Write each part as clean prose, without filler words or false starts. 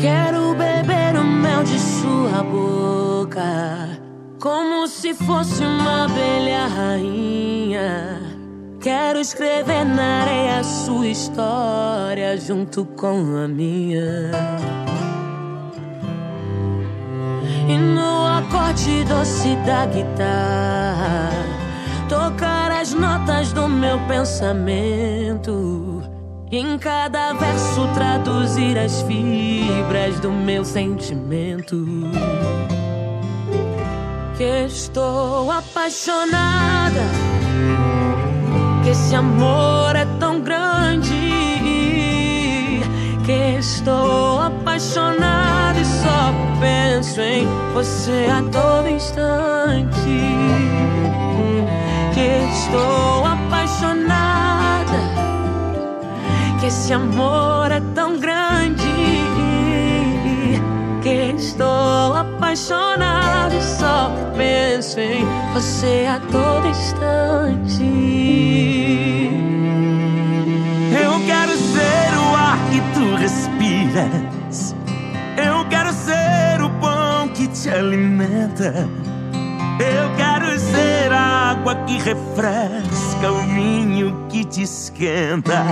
Quero beber o mel de sua boca, como se fosse uma abelha rainha. Quero escrever na areia a sua história junto com a minha. E no acorde doce da guitarra tocar as notas do meu pensamento, e em cada verso traduzir as fibras do meu sentimento. Que estou apaixonada, que esse amor é tão grande. Que estou apaixonada e só penso em você a todo instante. Que estou apaixonada, que esse amor é tão grande. Que estou apaixonada e só penso em você a todo instante. Eu quero ser o ar que tu respiras. Eu quero ser o pão que te alimenta. Eu quero ser a água que refresca, o vinho que te esquenta.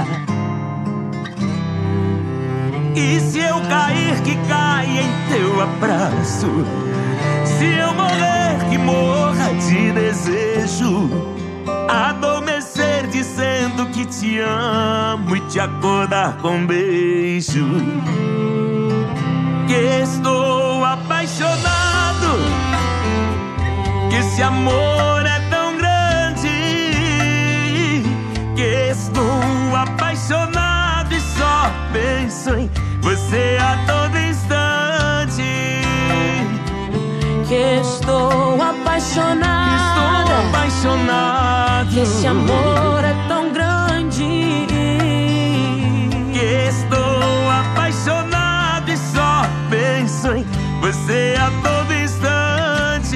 E se eu cair, que caia em teu abraço. Se eu morrer, que morra de desejo. Adormecer dizendo que te amo e te acordar com um beijo. Que estou apaixonado, que esse amor é tão grande. Que estou apaixonado e só penso em você a todo instante. Que estou apaixonada, que esse amor é tão grande. Que estou apaixonado e só penso em você a todo instante.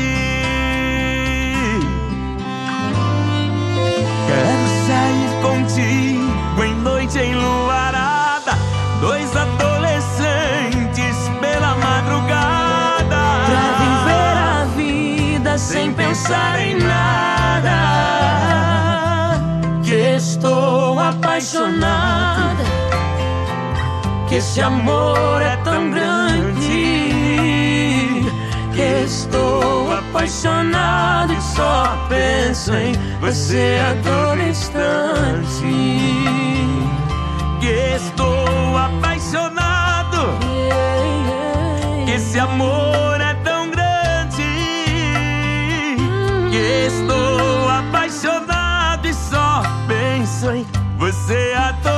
Quero sair contigo em noite enluarada, dois adolescentes pela madrugada, pra viver a vida sem pensar em nada. Que estou apaixonada, que esse amor é tão grande. Que estou apaixonado e só penso em você a todo instante. Que estou apaixonado, que esse amor é tão grande. Que estou apaixonado e só penso em você a todo